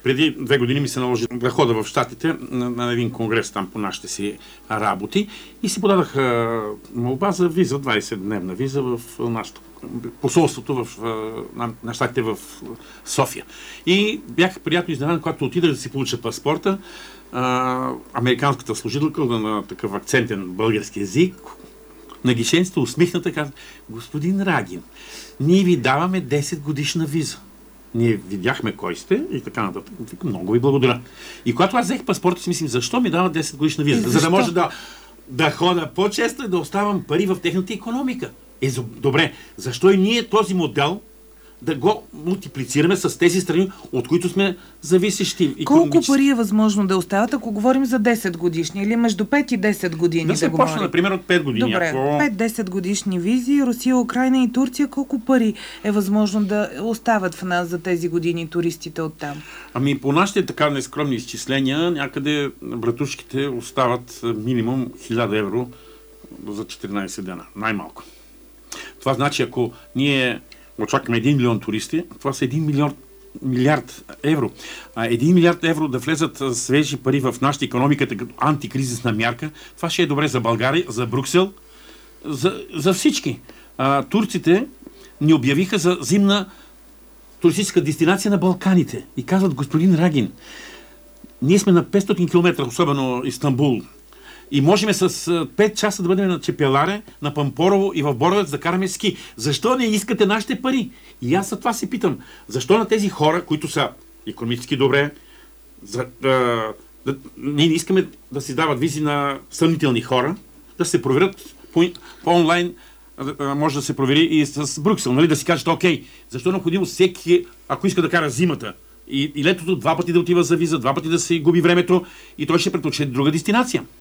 Преди 2 години ми се наложи да хода в Щатите на един конгрес там по нашите си работи и си подадах молба за виза, 20-дневна виза в нашото посолството на Щатите в София. И бях приятно изненадан, когато отидах да си получа паспорта. Американската служителка на такъв акцентен български език на гишенцето усмихната каза: господин Рагин, ние ви даваме 10 годишна виза. Ние видяхме кой сте и така нататък. Много ви благодаря. И когато аз взех паспорта си, мислим, защо ми дава 10 годишна виза? За да може да хода по-често и да оставам пари в техната икономика. Добре, защо и ние този модел да го мултиплицираме с тези страни, от които сме зависещи. Колко пари е възможно да остават, ако говорим за 10 годишни или между 5 и 10 години? Да се почне, например, от 5 години. Добре, 5-10 годишни визи, Русия, Украйна и Турция, колко пари е възможно да остават в нас за тези години туристите оттам? Ами по нашите така нескромни изчисления, някъде братушките остават минимум 1000 евро за 14 дена. Най-малко. Това значи, ако ние очакваме 1 милион туристи, това са 1 милиард евро. 1 милиард евро да влезат свежи пари в нашата икономиката като антикризисна мярка, това ще е добре за България, за Брюксел, за всички. Турците ни обявиха за зимна туристическа дестинация на Балканите. И казват: господин Рагин, ние сме на 500 км, особено Истанбул, и можем с 5 часа да бъдем на Чепеларе, на Пампорово и в Боровец да караме ски. Защо не искате нашите пари? И аз за това се питам. Защо на тези хора, които са икономически добре, ние не искаме да си дават визи на съмнителни хора, да се проверят по онлайн, може да се провери и с Брюксел, нали? Да си кажете: окей, защо е необходимо всеки, ако иска да кара зимата и летото, 2 пъти да отива за виза, 2 пъти да се губи времето и той ще предпочете друга дестинация.